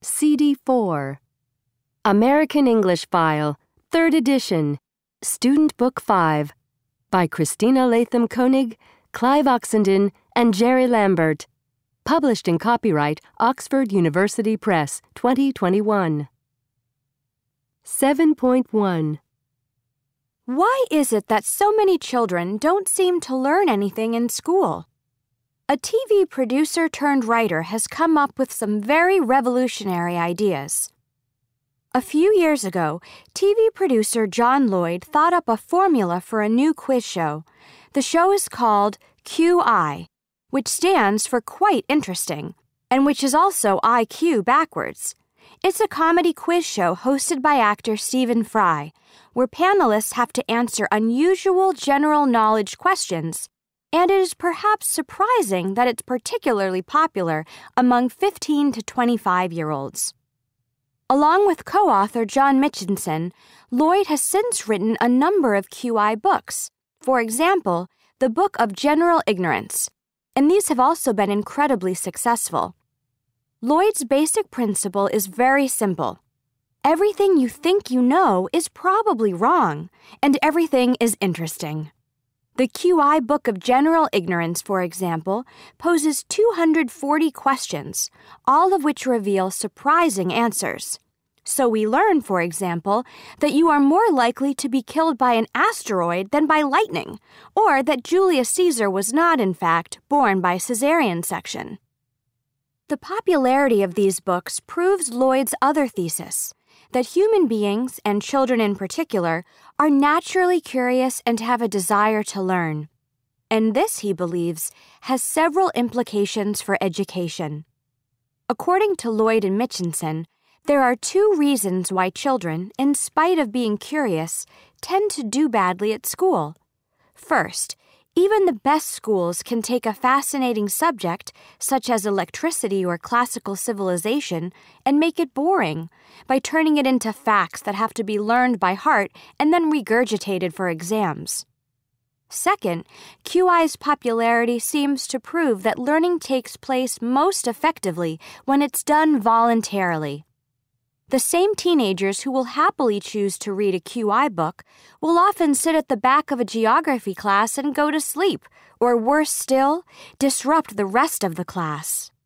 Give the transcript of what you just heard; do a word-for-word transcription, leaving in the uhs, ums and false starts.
C D four. American English File, third edition, Student Book five, by Christina Latham Koenig, Clive Oxenden, and Jerry Lambert. Published in copyright Oxford University Press, twenty twenty-one. seven point one. Why is it that so many children don't seem to learn anything in school? A T V producer turned writer has come up with some very revolutionary ideas. A few years ago, T V producer John Lloyd thought up a formula for a new quiz show. The show is called Q I, which stands for Quite Interesting, and which is also I Q backwards. It's a comedy quiz show hosted by actor Stephen Fry, where panelists have to answer unusual general knowledge questions, and it is perhaps surprising that it's particularly popular among fifteen to twenty-five-year-olds. Along with co-author John Mitchinson, Lloyd has since written a number of Q I books, for example, the Book of General Ignorance, and these have also been incredibly successful. Lloyd's basic principle is very simple. Everything you think you know is probably wrong, and everything is interesting. The Q I Book of General Ignorance, for example, poses two hundred forty questions, all of which reveal surprising answers. So we learn, for example, that you are more likely to be killed by an asteroid than by lightning, or that Julius Caesar was not, in fact, born by cesarean section. The popularity of these books proves Lloyd's other thesis, that human beings, and children in particular, are naturally curious and have a desire to learn. And this, he believes, has several implications for education. According to Lloyd and Mitchinson, there are two reasons why children, in spite of being curious, tend to do badly at school. First, even the best schools can take a fascinating subject, such as electricity or classical civilization, and make it boring by turning it into facts that have to be learned by heart and then regurgitated for exams. Second, Q I's popularity seems to prove that learning takes place most effectively when it's done voluntarily. The same teenagers who will happily choose to read a Q I book will often sit at the back of a geography class and go to sleep, or worse still, disrupt the rest of the class.